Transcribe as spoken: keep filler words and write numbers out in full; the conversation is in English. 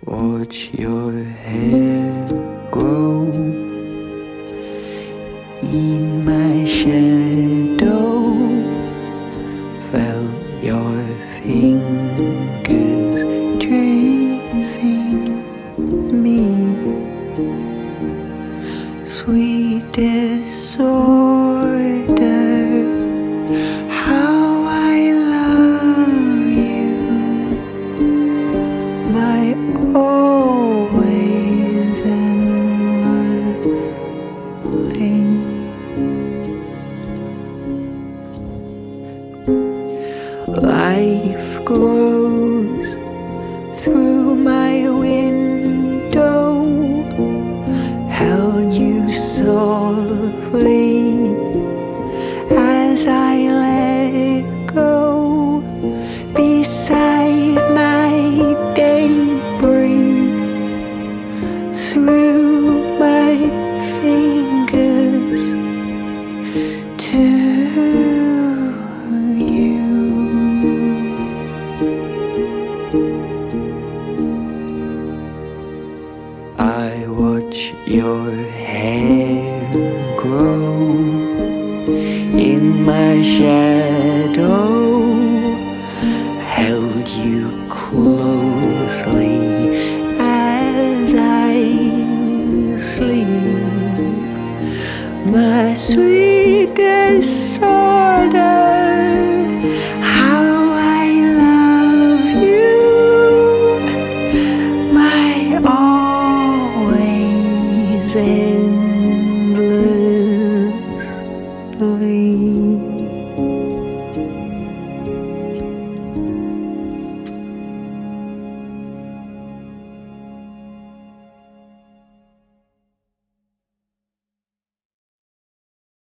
Watch your hair grow in my shadow. Felt your fingers tracing me. Sweetest order, how I love you, my always endlessly. Life grows through my window, held you softly as I let go beside my daybreak. Through my fingers to you. I watch your hair grow in my shadow, held you closely as I sleep. My sweetest soul,